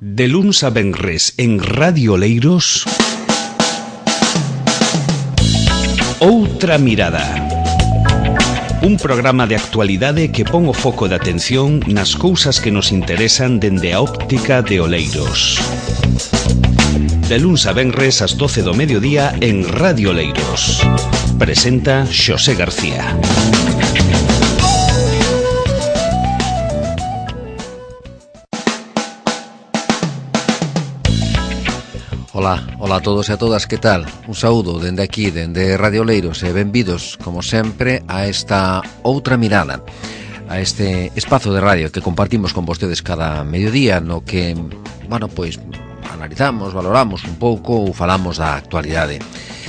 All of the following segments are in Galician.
De luns a venres en Radio Oleiros, Outra Mirada. Un programa de actualidade que pon o foco de atención nas cousas que nos interesan dende a óptica de Oleiros. De luns a venres ás 12 do mediodía en Radio Oleiros. Presenta Xosé García. Ola a todos e a todas, que tal? Un saúdo dende aquí, dende Radio Oleiros, e benvidos, como sempre, a esta Outra Mirada, a este espazo de radio que compartimos con vostedes cada mediodía, no que, bueno, pois, analizamos, valoramos un pouco ou falamos da actualidade.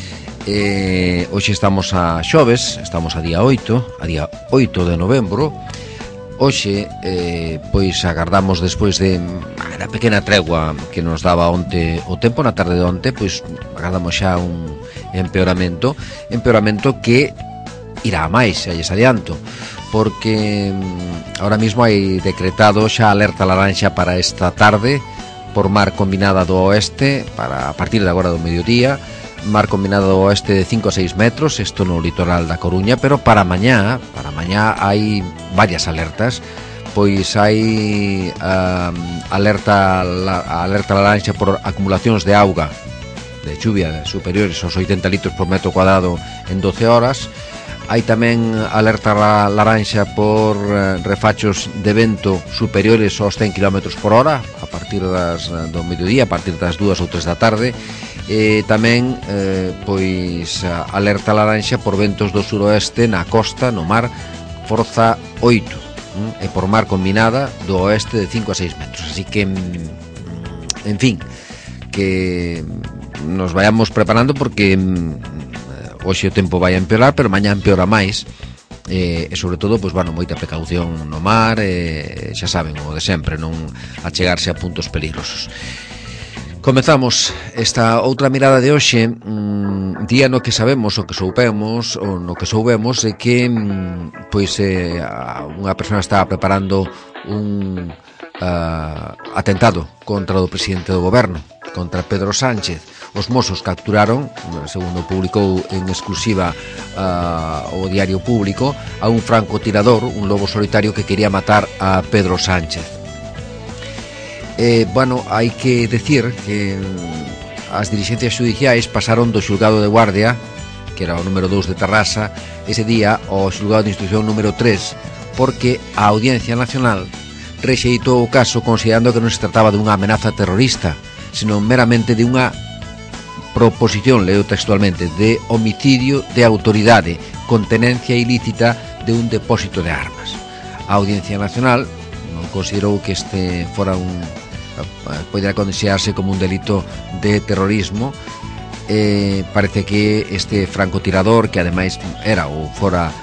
Hoxe estamos a xoves, estamos a día 8 de novembro. Hoxe, pois, agardamos despois de a pequena tregua que nos daba onte o tempo, na tarde de onte, pois, agardamos xa un empeoramento que irá a máis, xa lles adianto, porque ahora mismo hai decretado xa alerta laranxa para esta tarde por mar combinada do oeste, para a partir de agora do mediodía, mar combinado do oeste de 5 a 6 metros, isto no litoral da Coruña, pero para mañá hai varias alertas, pois hai alerta laranxa por acumulacións de auga, de chuvia superiores aos 80 litros por metro cuadrado en 12 horas. Hai tamén alerta laranxa por refachos de vento superiores aos 100 km por hora a partir do mediodía, a partir das 2 ou 3 da tarde. Tamén pois alerta laranxa por ventos do suroeste na costa, no mar, forza 8, e por mar combinada do oeste de 5 a 6 metros. Así que, en fin, que nos vayamos preparando porque hoxe o tempo vai a empeorar, pero mañá empeora máis, e sobre todo, pois, bueno, moita precaución no mar, xa saben, o de sempre, non achegarse a puntos peligrosos. Comezamos esta outra mirada de hoxe, día no que sabemos, o no que soubemos é que pois unha persona estaba preparando un atentado contra o presidente do goberno, contra Pedro Sánchez. Os mozos capturaron, segundo publicou en exclusiva o Diario Público, a un francotirador, un lobo solitario que quería matar a Pedro Sánchez. Bueno, hai que decir que as dirixencias xudiciais pasaron do xulgado de Guardia, que era o número 2 de Tarrasa, ese día ao xulgado de instrucción número 3, porque a Audiencia Nacional rexeitou o caso considerando que non se trataba dunha amenaza terrorista, senón meramente de unha proposición, leo textualmente, de homicidio de autoridade con tenencia ilícita de un depósito de armas. A Audiencia Nacional non considerou que este fora podría considerarse como un delito de terrorismo. Parece que este francotirador, que ademais era ou fora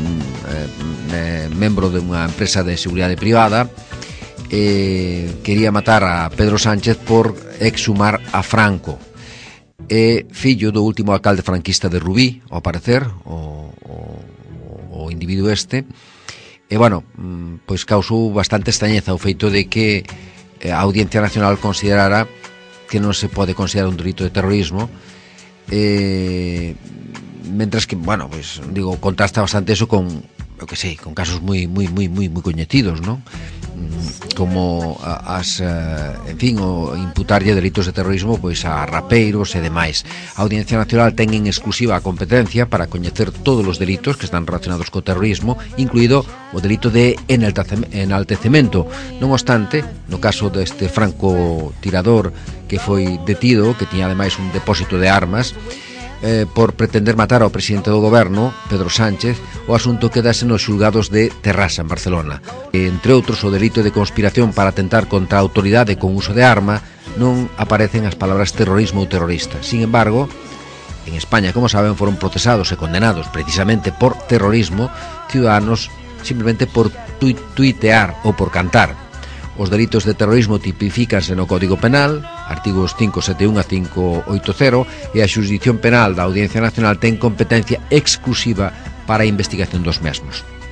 membro de unha empresa de seguridade privada, quería matar a Pedro Sánchez por exhumar a Franco. Fillo do último alcalde franquista de Rubí, ao parecer, o individuo este. E, bueno, pois causou bastante extrañeza o feito de que a Audiencia Nacional considerara que non se pode considerar un delito de terrorismo, mentras que, bueno, pois, digo, contrasta bastante eso con, eu que sei, con casos moi coñecidos, non? Como en fin, o imputarlle delitos de terrorismo pois a rapeiros e demais. A Audiencia Nacional ten en exclusiva a competencia para coñecer todos os delitos que están relacionados co terrorismo, incluído o delito de enaltecemento. Non obstante, no caso deste francotirador que foi detido, que tiña ademais un depósito de armas, por pretender matar ao presidente do goberno, Pedro Sánchez, o asunto quedase nos xulgados de Terrassa, en Barcelona. Entre outros, o delito de conspiración para atentar contra a autoridade con uso de arma, non aparecen as palabras terrorismo ou terrorista. Sin embargo, en España, como saben, foron procesados e condenados precisamente por terrorismo ciudadanos simplemente por tuitear ou por cantar. Os delitos de terrorismo tipifícanse no Código Penal, artigos 571 a 580, e a xurisdicción penal da Audiencia Nacional ten competencia exclusiva para a investigación dos mesmos.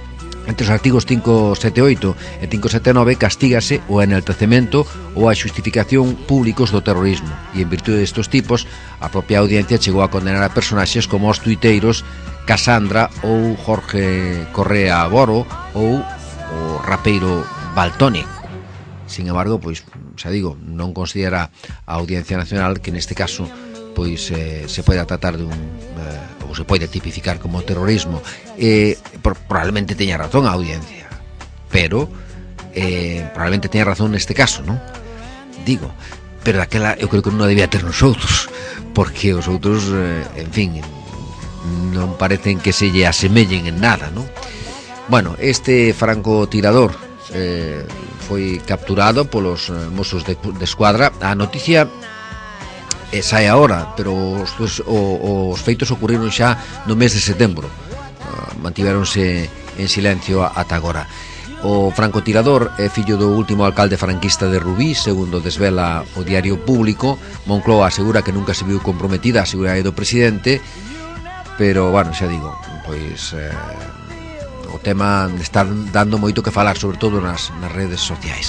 Entre os artigos 578 e 579 castígase o enaltecemento ou a xustificación públicos do terrorismo, e en virtude destes tipos a propia audiencia chegou a condenar a personaxes como os tuiteiros Cassandra ou Jorge Correa Boro ou o rapeiro Valtonic. Sin embargo, pois, xa digo, non considera a Audiencia Nacional que neste caso pois se pode tratar de un ou se pode tipificar como terrorismo. Probablemente teña razón a audiencia, pero probablemente teña razón neste caso, non? Digo, pero daquela eu creo que non debía ter nos outros, porque os outros, en fin, non parecen que se lle asemellen en nada, non? Bueno, este francotirador foi capturado polos Mossos de Escuadra. A noticia sae agora, pero os feitos ocurriron xa no mes de setembro. Mantiveronse en silencio ata agora. O francotirador é fillo do último alcalde franquista de Rubí, segundo desvela o Diario Público. Moncloa asegura que nunca se viu comprometida a seguridade do presidente, pero, bueno, xa digo, pois o tema está dando moito que falar, sobre todo nas redes sociais.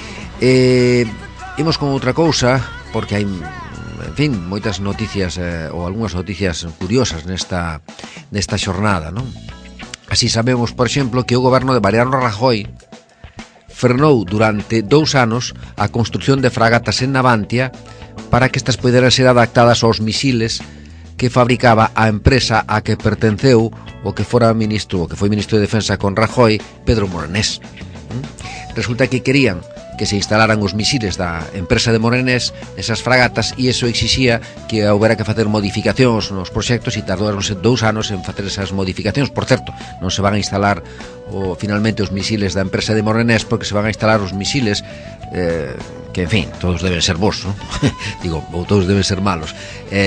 Imos con outra cousa, porque hai, en fin, moitas noticias ou algunhas noticias curiosas nesta xornada, non? Así sabemos, por exemplo, que o goberno de Mariano Rajoy frenou durante 2 anos a construción de fragatas en Navantia para que estas poderan ser adaptadas aos misiles que fabricaba a empresa a que pertenceu o que foi ministro de Defensa con Rajoy, Pedro Morenés. Resulta que querían que se instalaran os misiles da empresa de Morenés nesas fragatas, e iso exixía que houbera que facer modificacións nos proxectos, e tardaronse 2 anos en facer esas modificacións. Por certo, non se van a instalar finalmente os misiles da empresa de Morenés, porque se van a instalar os misiles que, en fin, todos deben ser bons, non? Digo, ou todos deben ser malos.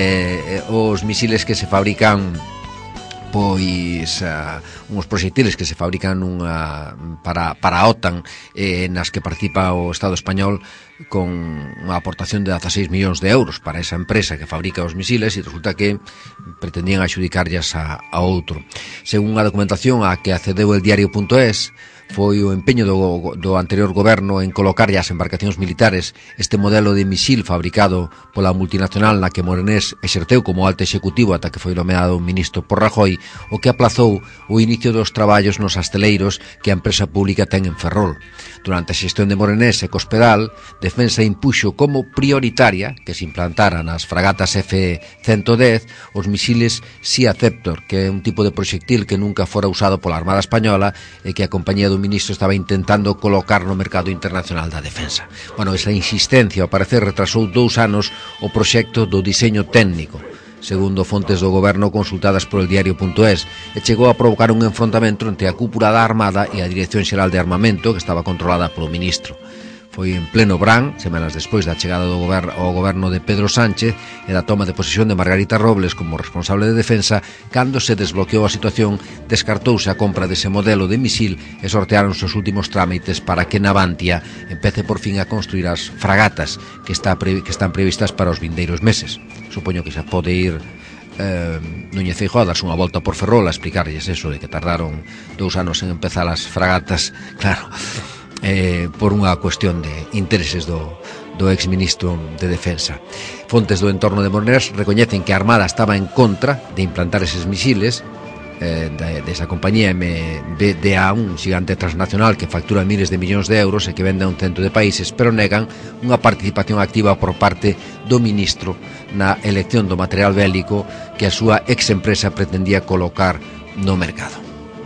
Os misiles que se fabrican, pois uns proxectiles que se fabrican para a OTAN, nas que participa o Estado español con unha aportación de 16 millóns de euros para esa empresa que fabrica os misiles, e resulta que pretendían adxudicarllas a outro. Según a documentación a que accedeu el diario.es, foi o empeño do anterior goberno en colocar as embarcacións militares este modelo de misil fabricado pola multinacional na que Morenés exerceu como alto executivo ata que foi nomeado ministro por Rajoy, o que aplazou o inicio dos traballos nos asteleiros que a empresa pública ten en Ferrol. Durante a xestión de Morenés e Cospedal, Defensa impuxo como prioritaria que se implantaran as fragatas F-110 os misiles Sea Ceptor, que é un tipo de proxectil que nunca fora usado pola Armada Española e que a compañía do ministro estaba intentando colocar no mercado internacional da defensa. Bueno, esa insistencia, ao parecer, retrasou 2 anos o proxecto do diseño técnico, segundo fontes do goberno consultadas por el diario.es, e chegou a provocar un enfrontamento entre a cúpula da Armada e a Dirección Xeral de Armamento, que estaba controlada polo ministro. Foi en pleno verán, semanas despois da chegada ao goberno de Pedro Sánchez e da toma de posesión de Margarita Robles como responsable de defensa, cando se desbloqueou a situación, descartouse a compra dese modelo de misil e sortearonse os últimos trámites para que Navantia empece por fin a construir as fragatas que están previstas para os vindeiros meses. Supoño que xa pode ir Núñez Feijóo a darse unha volta por Ferrol a explicarlles eso de que tardaron 2 anos en empezar as fragatas, claro, por unha cuestión de intereses do exministro de Defensa. Fontes do entorno de Morenés recoñecen que a Armada estaba en contra de implantar eses misiles desa compañía MBDA, un xigante transnacional que factura miles de millóns de euros e que vende a un cento de países, pero negan unha participación activa por parte do ministro na elección do material bélico que a súa ex empresa pretendía colocar no mercado.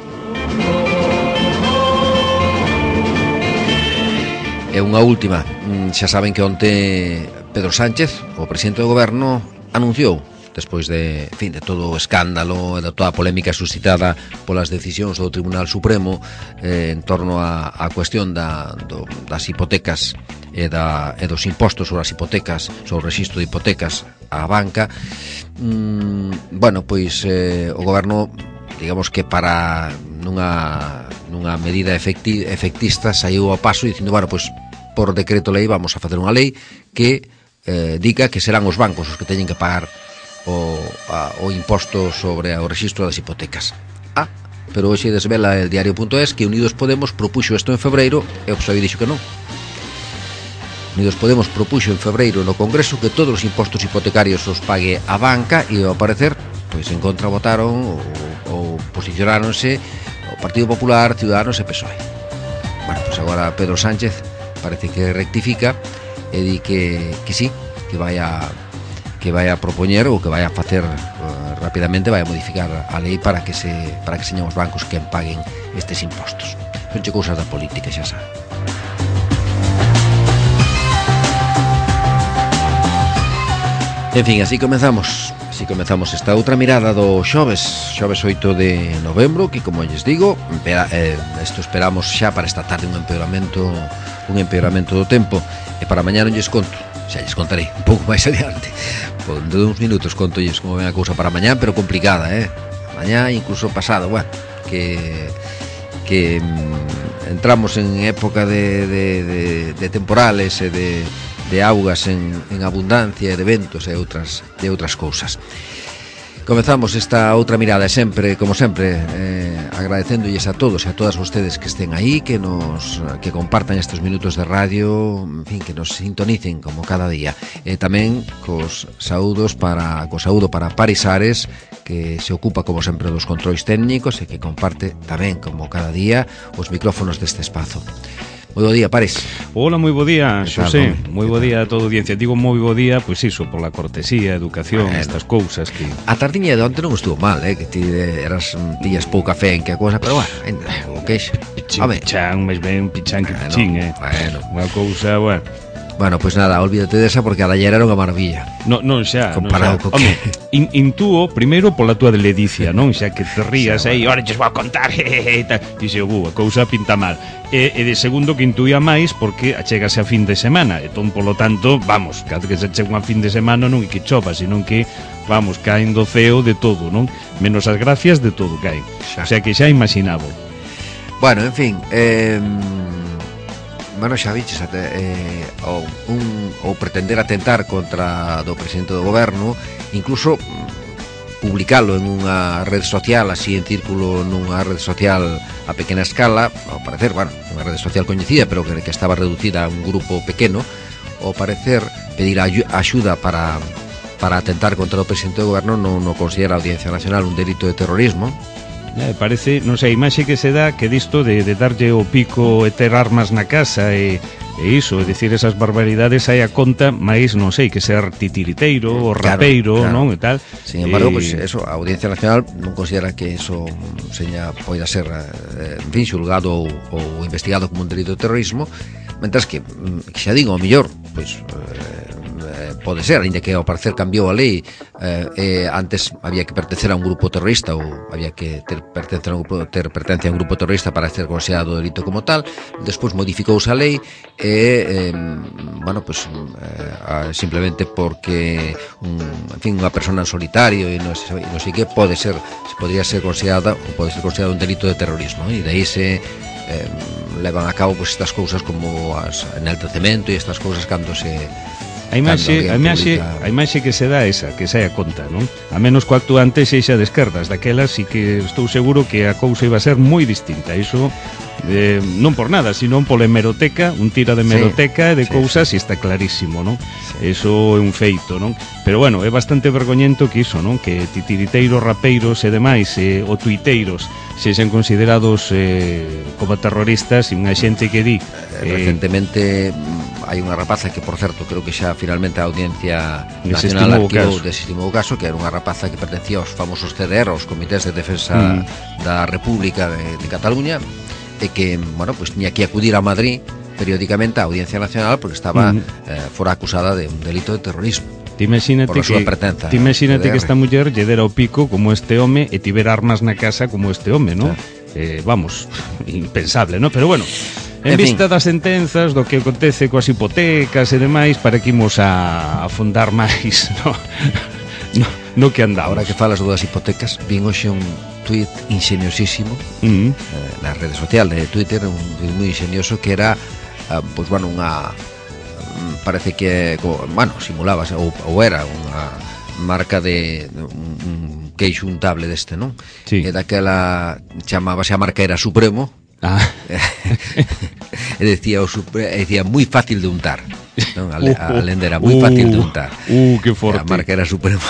E unha última, xa saben que onte Pedro Sánchez, o presidente do goberno, anunciou, despois de todo o escándalo e de toda a polémica suscitada polas decisións do Tribunal Supremo en torno á cuestión das hipotecas e dos impostos sobre as hipotecas, sobre o rexistro de hipotecas á banca, bueno, pois o goberno, digamos que para nunha medida efectista saiu ao paso dicindo, bueno, pois por decreto lei vamos a facer unha lei que diga que serán os bancos os que teñen que pagar o imposto sobre o rexistro das hipotecas. pero hoxe desvela el diario.es que Unidos Podemos propuxo isto en febreiro e o PSOE dixo que non. Unidos Podemos propuxo en febreiro no Congreso que todos os impostos hipotecarios os pague a banca e ao parecer pois en contra votaron ou posicionáronse o Partido Popular, Ciudadanos e PSOE. Bueno, pois agora Pedro Sánchez parece que rectifica e di que sí, que vai a propoñer ou que vai a facer rapidamente, vai a modificar a lei para que señan os bancos quen paguen estes impostos. Son cousas da política, xa sabe. En fin, así comezamos esta outra mirada do xoves 8 de novembro, que como lles digo, isto esperamos xa para esta tarde un empeoramento do tempo, e para mañá non lles conto, xa lles contarei un pouco máis adiante, de uns minutos conto lles como ven a cousa para mañá, pero complicada, mañá incluso pasado, bueno, que entramos en época de temporales e de augas en abundancia e de ventos e outras cousas. Comezamos esta outra mirada sempre, como sempre, agradecéndolles a todos e a todas vostedes que estén aí, que compartan estes minutos de radio, en fin, que nos sintonicen como cada día. E tamén co saúdo para Paris Ares, que se ocupa como sempre dos controis técnicos e que comparte tamén como cada día os micrófonos deste espazo. Moi bo día, Paris. Hola, moi bo día, Xosé. Moi bo día a toda a audiencia. Digo moi bo día, pois iso, por la cortesía, educación, estas cousas que... A tardiña de onte non estuvo mal, que ti tiñas pouca fe en que a cousa, pero bueno, o queixa. Pichán, máis ben pichán que pichín, Bueno. Unha cousa, bueno. Bueno, pois nada, olvídate desa porque a da ayer era unha maravilla. Non xa. Comparado co que... Intúo, primeiro, pola túa ledicia, non? Xa que te rías aí, ora xes vou a contar, e tal. Dixe, a cousa pinta mal. E de segundo, que intuía máis porque achégase a fin de semana. Entón, polo tanto, vamos, cada que se chega unha fin de semana non é que chova, senón que, vamos, caen do ceo de todo, non? Menos as gracias de todo caen. O sea que xa imaginabo. Bueno, en fin, bueno, xa viches ou pretender atentar contra do presidente do goberno, incluso publicalo en unha rede social, así en círculo, nunha rede social a pequena escala, ao parecer, bueno, unha rede social coñecida, pero que estaba reducida a un grupo pequeno, ao parecer pedir axuda para atentar contra o presidente do goberno non considera a Audiencia Nacional un delito de terrorismo. Parece, non sei, a imaxe que se dá que disto de darlle o pico e ter armas na casa e iso, é dicir, esas barbaridades hai a conta, mais non sei, que ser titiriteiro ou rapeiro, claro. Non, e tal. Sin embargo, pues eso, a Audiencia Nacional non considera que eso poida ser, en fin, xulgado ou investigado como un delito de terrorismo, mentras que, xa digo, ao mellor, pois... pode ser, ainda que ao parecer cambiou a lei, antes había que pertencer a un grupo terrorista ou había que ter pertenencia a un grupo terrorista para ser considerado delito como tal. Despois modificouse a lei e bueno, pues simplemente porque en fin, unha persona en solitario e non sei que podría ser considerado un delito de terrorismo, e de aí se levan a cabo pues estas cousas como en enaltecemento e estas cousas cando se... A imaxe que se dá esa, que sai a conta, non? A menos co actuante sexa de esquerdas, daquelas sí que estou seguro que a cousa iba a ser moi distinta. Iso non por nada, sino pola hemeroteca, un tira de hemeroteca e de cousas, e está clarísimo, non? Eso é un feito, non? Pero bueno, é bastante vergoñento que iso, non? Que titiriteiros, rapeiros e demais, ou tuiteiros sexen considerados como terroristas, e unha xente que di... Recentemente hai unha rapaza que, por certo, creo que xa finalmente a Audiencia Nacional desestimou o caso, que era unha rapaza que pertencía aos famosos CDR, aos Comités de Defensa da República de Cataluña, e que, bueno, pues tiña que acudir a Madrid periódicamente á Audiencia Nacional porque estaba fora acusada de un delito de terrorismo. Ti imagínate que esta muller lle dera o pico como este home e tivera armas na casa como este home, non? Vamos, impensable, non? Pero bueno, en vista das sentenzas, do que acontece coas hipotecas e demais, para que imos a afondar máis no que andamos. Ahora que falas das hipotecas, vin hoxe un tuit ingeniosísimo na rede social de Twitter, un tuit moi ingenioso que era, pues bueno, parece que, bueno, simulaba ou era marca de un queixo untable deste, non? Sí. E daquela chamábase a marca era Supremo. E decía moi fácil de untar, non? A lenda era moi fácil de untar. Que forte. A marca era Supremo.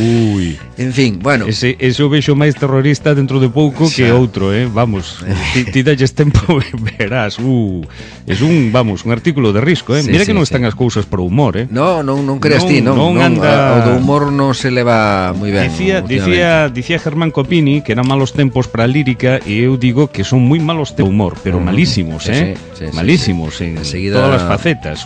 En fin, bueno. Ese o vexo máis terrorista dentro de pouco que outro, vamos. Ti dalles tempo verás. Es un artículo de risco, Mira que non están as cousas para o humor, Non creas ti, non anda... O do humor non se leva moi ben. Dicía Germán Copini que eran malos tempos para a lírica e eu digo que son moi malos tempos humor, pero malísimos, malísimos en todas as facetas.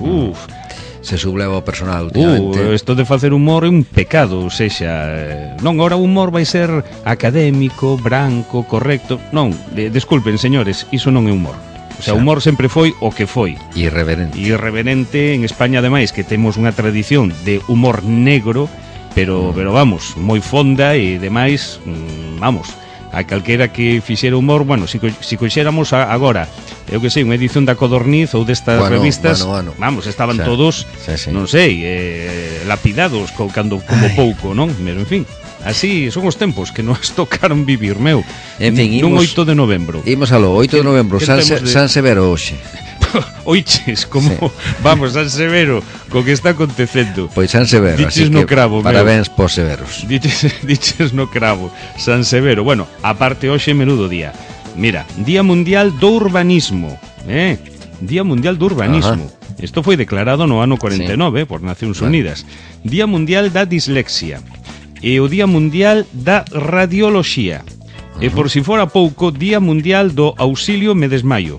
Se subleva o personal últimamente. Isto de facer humor é un pecado, ou sexa, non, agora o humor vai ser académico, branco, correcto. Non, desculpen, señores, iso non é humor. O sea, humor sempre foi o que foi. Irreverente en España, ademais, que temos unha tradición de humor negro, pero vamos, moi fonda e demais, vamos, a calquera que fixera humor, bueno, se coixéramos agora, eu que sei, unha edición da Codorniz ou destas revistas, vamos, estaban todos, non sei, lapidados como pouco, non? Pero, en fin, así son os tempos que nos tocaron vivir, meu. En fin, nun 8 de novembro. Imos aló, 8 de novembro, San Severo hoxe. Oiches, como vamos, San Severo, co que está acontecendo. Pois San Severo, diches así no que cravo, parabéns pos severos. Diches no cravo, San Severo. Bueno, aparte hoxe menudo día. Mira, Día Mundial do Urbanismo, Día Mundial do Urbanismo. Isto foi declarado no ano 49 por Nacións Unidas. Día Mundial da Dislexia. E o Día Mundial da Radioloxía. E por si fora pouco, Día Mundial do Auxilio me desmaio.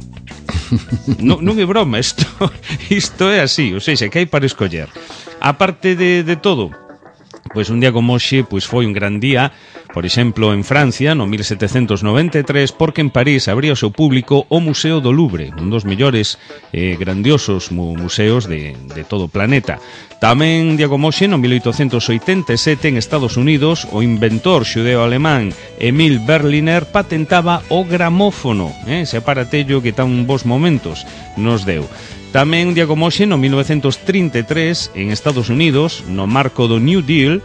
Non é broma, isto é así, ou seja, que hai para escoller. Aparte de todo, pois un día como hoxe, pois foi un gran día, por exemplo, en Francia, no 1793, porque en París abría ao seu público o Museo do Louvre, un dos mellores grandiosos museos de todo o planeta. Tamén, un día como hoxe, no 1887, en Estados Unidos, o inventor xudeo-alemán Emil Berliner patentaba o gramófono, ese aparatello que tan bons momentos nos deu. Tamén, un día como hoxe, no 1933, en Estados Unidos, no marco do New Deal,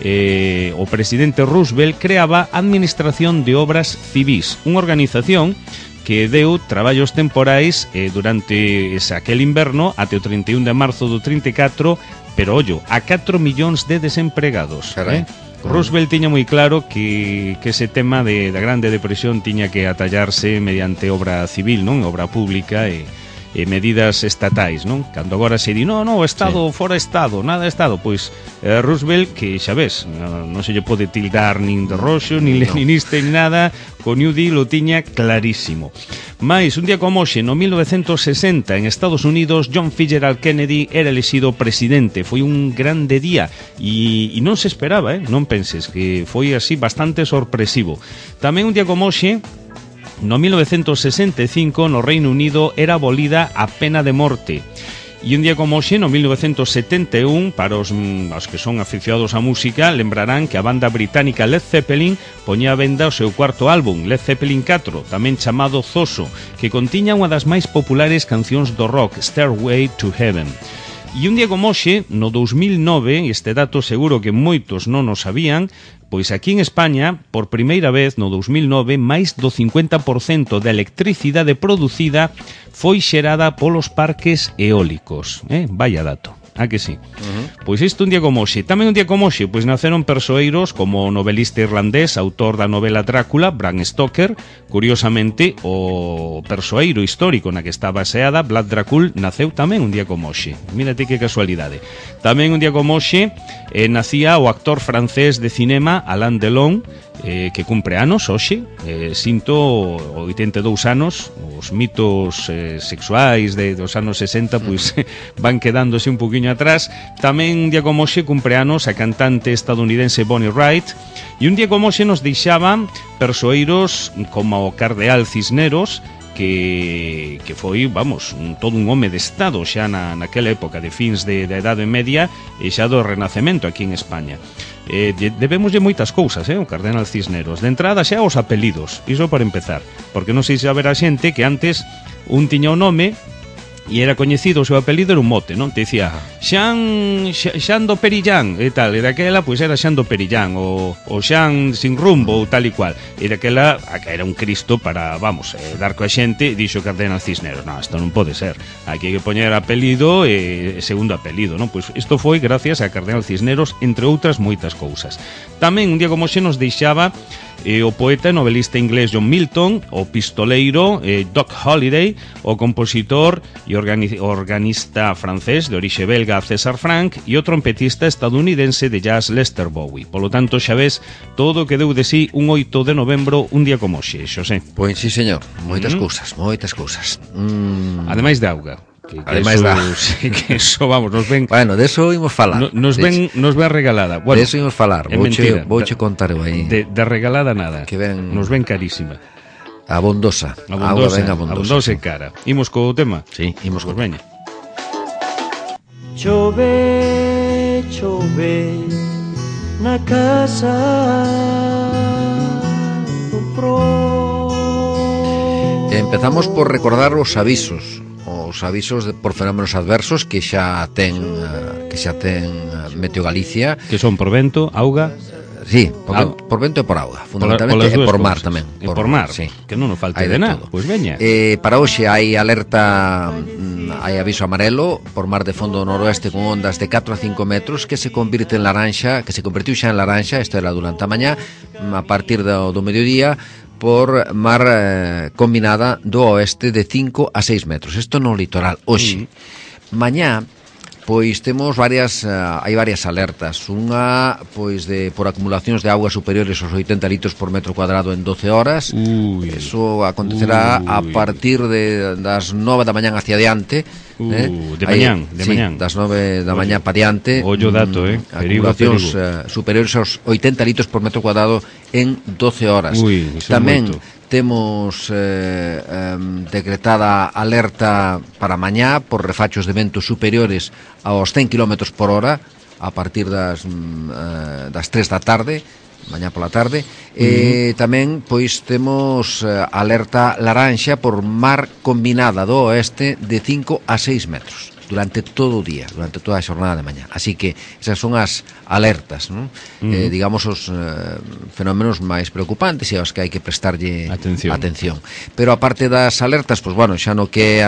o presidente Roosevelt creaba a Administración de Obras Civís, unha organización que deu traballos temporais durante aquel inverno até o 31 de marzo do 34, pero ollo, a 4 millóns de desempregados. Roosevelt tiña moi claro que ese tema da Grande Depresión tiña que atallarse mediante obra civil, non, obra pública e medidas estatais, non? Cando agora se di, no, Estado, fora Estado, nada Estado, pois Roosevelt, que xa ves, non se lle pode tildar nin de roxo, nin leninista, nin nada, co New Deal o tiña clarísimo. Mais, un día como hoxe, no 1960, en Estados Unidos, John Fitzgerald Kennedy era elexido presidente. Foi un grande día e non se esperaba, non penses, que foi así bastante sorpresivo. Tamén un día como hoxe, no 1965, no Reino Unido, era abolida a pena de morte. E un día como hoxe, no 1971, para os que son aficionados á música, lembrarán que a banda británica Led Zeppelin poñía a venda o seu cuarto álbum, Led Zeppelin 4, tamén chamado Zoso, que contiña unha das máis populares cancións do rock, Stairway to Heaven. E un día como hoxe, no 2009, este dato seguro que moitos non o sabían, pois aquí en España, por primeira vez no 2009, máis do 50% da electricidade producida foi xerada polos parques eólicos. Vaya dato. A que sí? Pois isto un día como hoxe. Tamén un día como hoxe, pois naceron persoeiros como o novelista irlandés, autor da novela Drácula, Bram Stoker. Curiosamente, o persoeiro histórico na que está baseada, Vlad Dracul, naceu tamén un día como hoxe. Mírate que casualidade. Tamén un día como hoxe nacía o actor francés de cinema Alain Delon, que cumpre anos hoxe, sinto 82 anos. Os mitos sexuais dos anos 60 pois van quedándose un poquinho atrás. Tamén un día como hoxe cumpre anos a cantante estadounidense Bonnie Wright. E un día como hoxe nos deixaban persoeiros como o cardeal Cisneros, que foi, vamos, todo un home de Estado xa naquela época de fins da Idade Media e xa do Renacemento aquí en España. Debémoslle moitas cousas, o cardenal Cisneros. De entrada xa os apelidos, iso para empezar, porque non sei se haberá xente que antes un tiña o nome e era coñecido, o seu apelido era un mote, non? Te dicía Xan do Perillán e tal, e daquela pois era Xan do Perillán o Xan sin rumbo ou tal e cual, e daquela era un Cristo para, vamos, dar coa xente. Dixo Cardenal Cisneros, non, isto non pode ser, aquí hai que poñer apelido e segundo apelido, non? Pois isto foi gracias a Cardenal Cisneros, entre outras moitas cousas. Tamén un día como xe nos deixaba o poeta e novelista inglés John Milton, o pistoleiro Doc Holliday, o compositor e organista francés de orixe belga César Franck e o trompetista estadounidense de jazz Lester Bowie. Polo tanto, xa ves, todo o que deu de sí un 8 de novembro, un día como hoxe, Xosé. Pois sí, señor, moitas cousas, moitas cousas. Ademais de auga. Ademais da... que eso, vamos, nos ven... Bueno, de eso imos falar. Nos ven regalada. Bueno, de eso imos falar. Vouche contar eu aí. De regalada nada. Que ven... Nos ven carísima. Abondosa. Abondosa e cara. Imos co tema? Sí, imos co veña. Chove, chove na casa do pro. Empezamos por recordar os avisos por fenómenos adversos que xa ten Meteo Galicia, que son por vento, auga. Sí, por vento e por auga, fundamentalmente, e por mar tamén. E por mar, sí. Que non nos falte de nada. Pois veña. Para hoxe hai alerta, hai aviso amarelo por mar de fondo noroeste con ondas de 4 a 5 metros que se convirte en laranxa, que se convertiu xa en laranxa, isto era durante a mañá, a partir do mediodía, por mar combinada do oeste de 5 a 6 metros. Isto no litoral. Hoxe, mañá, pois temos hai varias alertas. Unha, pois, por acumulacións de auga superiores aos 80 litros por metro cuadrado en 12 horas. Eso acontecerá a partir das 9 da mañán hacia diante. De mañán. Das 9 da mañán pa diante. Ollo dato, acumulacións superiores aos 80 litros por metro cuadrado en 12 horas. Tamén temos decretada alerta para mañá por refachos de ventos superiores aos 100 km por hora a partir das 3 da tarde, mañá pola tarde. Tamén pois temos alerta laranxa por mar combinada do oeste de 5 a 6 metros durante todo o día, durante toda a xornada de mañá. Así que esas son as alertas, non? Digamos os fenómenos máis preocupantes e aos que hai que prestarlle atención. Pero aparte das alertas, pois bueno, xa no que é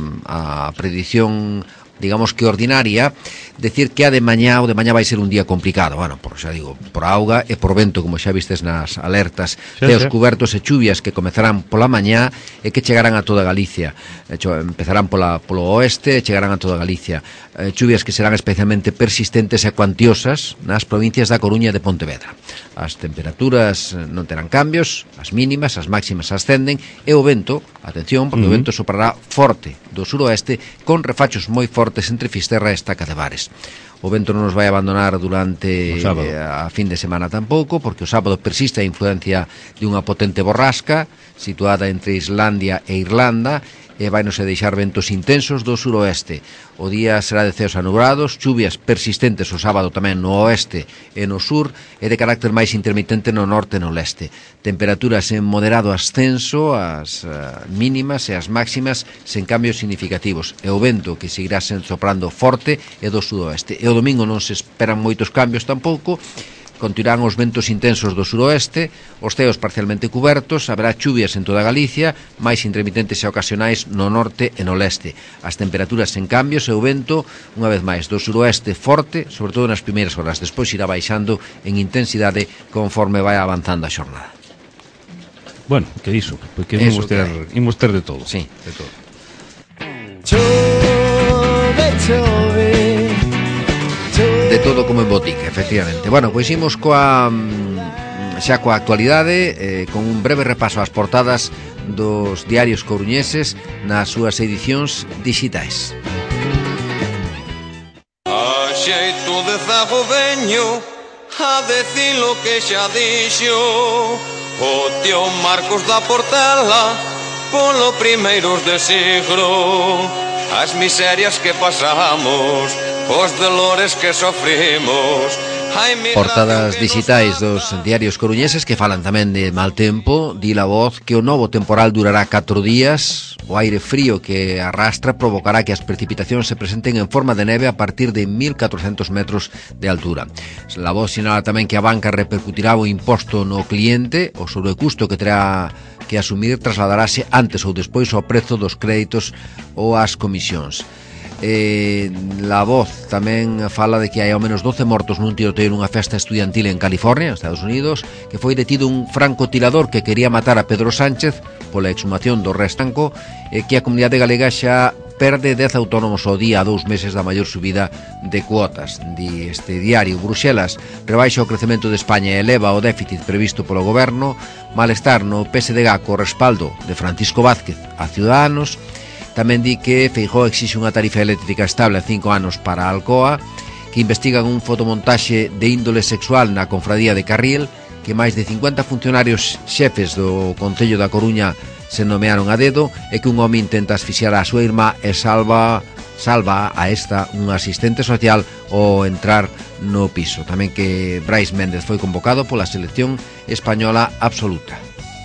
a predición, digamos que ordinaria, decir que o de mañá vai ser un día complicado, bueno, xa digo, por auga e por vento, como xa vistes nas alertas, ceos cubertos e chuvias que comezarán pola mañá e que chegarán a toda Galicia. Empezarán polo oeste e chegarán a toda Galicia. Chuvias que serán especialmente persistentes e cuantiosas nas provincias da Coruña e de Pontevedra. As temperaturas non terán cambios, as mínimas, as máximas ascenden e o vento, atención, porque o vento soprará forte do suroeste con refachos moi fortes entre Fisterra e Estaca de Bares. O vento non nos vai abandonar durante a fin de semana tampouco, porque o sábado persiste a influencia de unha potente borrasca situada entre Islandia e Irlanda e vai nos deixar ventos intensos do suroeste. O día será de ceos anubrados, chuvias persistentes o sábado tamén no oeste e no sur e de carácter máis intermitente no norte e no leste. Temperaturas en moderado ascenso, as mínimas e as máximas sen cambios significativos. E o vento que seguirá sen soprando forte e do sudoeste. E o domingo non se esperan moitos cambios tampouco. Continuarán os ventos intensos do suroeste, os ceos parcialmente cubertos, haberá chuvias en toda Galicia, máis intermitentes e ocasionais no norte e no leste. As temperaturas sen cambios e o vento, unha vez máis, do suroeste forte, sobre todo nas primeiras horas, despois irá baixando en intensidade conforme vai avanzando a xornada. Bueno, que iso, porque imos ter de todo. Sí, de todo. Chove, chove. De todo como en botica, efectivamente. Bueno, pois imos coa actualidade, con un breve repaso ás portadas dos diarios coruñeses nas súas edicións digitais. A xeito de zago veño a decir lo que xa dixo o tío Marcos da Portela polo primeiros de siglo. As miserias que pasamos, os dolores que sofrimos, Portadas digitais dos diarios coruñeses que falan tamén de mal tempo. Di La Voz que o novo temporal durará 4 días. O aire frío que arrastra provocará que as precipitacións se presenten en forma de neve a partir de 1.400 metros de altura. La Voz sinala tamén que a banca repercutirá o imposto no cliente. O sobrecusto que terá que asumir trasladarase antes ou despois ao prezo dos créditos ou ás comisións. La Voz tamén fala de que hai ao menos 12 mortos nun tiroteo nunha festa estudiantil en California, Estados Unidos, que foi detido un francotirador que quería matar a Pedro Sánchez pola exhumación do restanco, e que a comunidade galega xa perde 10 autónomos ao día a 2 meses da maior subida de cuotas. Di este diario, Bruxelas rebaixa o crecemento de España e eleva o déficit previsto polo goberno. Malestar no PSDG co respaldo de Francisco Vázquez a Ciudadanos. Tamén di que Feijóo exixe unha tarifa eléctrica estable a 5 anos para a Alcoa, que investigan un fotomontaxe de índole sexual na confradía de Carril, que máis de 50 funcionarios xefes do Concello da Coruña se nomearon a dedo, e que un home intenta asfixiar a súa irmá e salva a esta un asistente social ao entrar no piso. Tamén que Brais Méndez foi convocado pola selección española absoluta.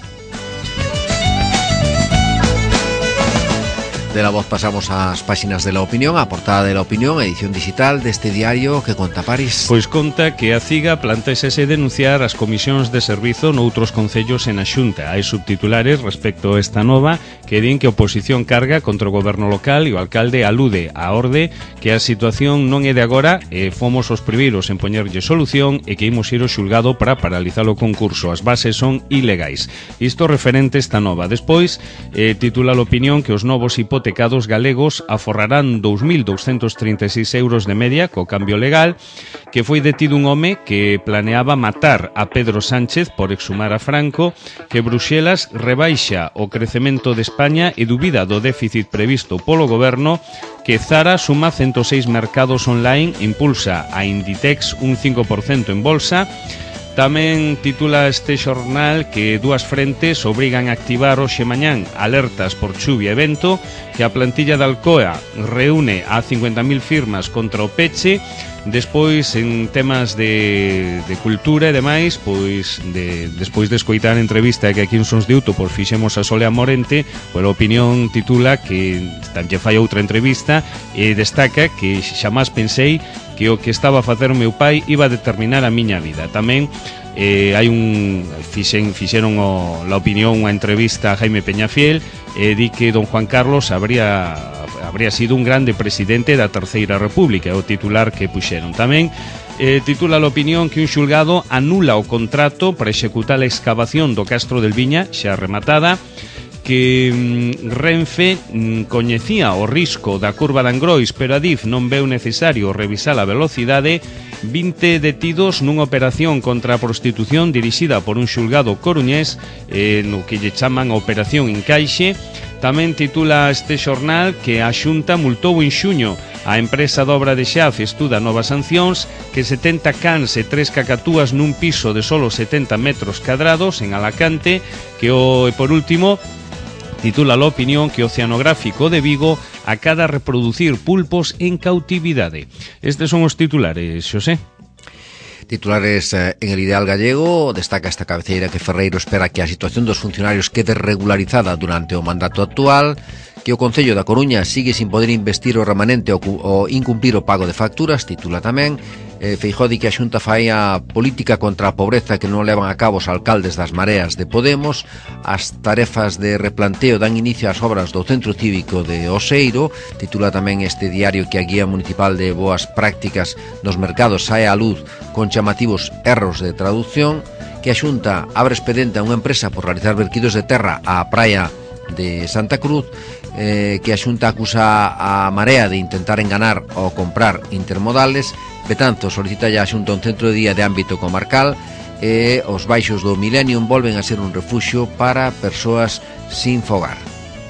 De La Voz pasamos ás páxinas de La Opinión, a portada de La Opinión, edición digital deste diario que conta París. Pois conta que a CIGA plantéxese denunciar as comisións de servizo noutros concellos en a Xunta. Hai subtitulares respecto a esta nova que din que a oposición carga contra o goberno local e o alcalde alude á orde que a situación non é de agora e fomos os primeiros en poñerlle solución e que imos ir ao xulgado para paralizar o concurso. As bases son ilegais. Isto referente esta nova. Despois, titula La Opinión que os novos hipotecados galegos aforrarán 2.236 euros de media co cambio legal, que foi detido un home que planeaba matar a Pedro Sánchez por exhumar a Franco, que Bruxelas rebaixa o crecemento de España e dubida do déficit previsto polo goberno, que Zara suma 106 mercados online, impulsa a Inditex un 5% en bolsa. Tamén titula este xornal que dúas frentes obrigan a activar hoxe mañán alertas por chuvia e vento, que a plantilla da Alcoa reúne a 50.000 firmas contra o peche. Despois, en temas de cultura e demais, pois despois de escoitar a entrevista que aquí en Sons de Uto por fixemos a Solea Morente, pois a Opinión titula que tamén fai outra entrevista e destaca que xamás pensei que o que estaba a facer o meu pai iba a determinar a miña vida. Tamén fixeron La Opinión unha entrevista a Jaime Peñafiel e di que don Juan Carlos habría sido un grande presidente da Terceira República, o titular que puxeron. Tamén titula La Opinión que un xulgado anula o contrato para executar a excavación do Castro del Viña, xa rematada, que Renfe coñecía o risco da curva de Angrois, pero a DIF non veu necesario revisar a velocidade. 20 detidos nunha operación contra a prostitución dirixida por un xulgado coruñés, no que lle chaman a Operación Encaixe. Tamén titula este xornal que a Xunta multou en xuño a empresa de obra de Xaf, estuda novas sancións, que 70 cans e 3 cacatúas nun piso de solo 70 metros cadrados en Alacante, que por último titula La Opinión que o Oceanográfico de Vigo acada reproducir pulpos en cautividade. Estes son os titulares, Xosé. Titulares en El Ideal Gallego. Destaca esta cabeceira que Ferreiro espera que a situación dos funcionarios quede regularizada durante o mandato actual, que o Concello da Coruña sigue sin poder investir o remanente ou incumplir o pago de facturas. Titula tamén Feijóo di que a Xunta fai a política contra a pobreza que non levan a cabo os alcaldes das mareas de Podemos. As tarefas de replanteo dan inicio ás obras do Centro Cívico de Oseiro. Titula tamén este diario que a Guía Municipal de Boas Prácticas nos Mercados sae á luz con chamativos erros de traducción, que a Xunta abre expediente a unha empresa por realizar verquidos de terra á praia de Santa Cruz, que a Xunta acusa a Marea de intentar enganar ou comprar intermodales. Betanzos solicita a Xunta un centro de día de ámbito comarcal, e os baixos do Millennium volven a ser un refuxio para persoas sin fogar.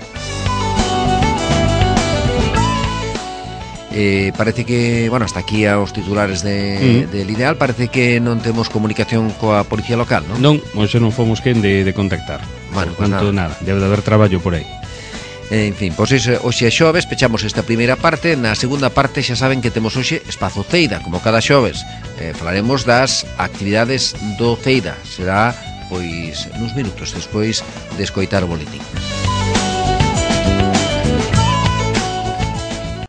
Parece que, bueno, hasta aquí aos titulares del Ideal. Parece que non temos comunicación coa Policía Local, non? Non, hoxe non fomos quen de contactar. Bueno, pues nada, debe de haber traballo por aí. En fin, pois hoxe é xoves, pechamos esta primeira parte. Na segunda parte xa saben que temos hoxe Espazo Ceira, como cada xoves. Falaremos das actividades do Ceira. Será, pois, nuns minutos despois de escoitar o boletín.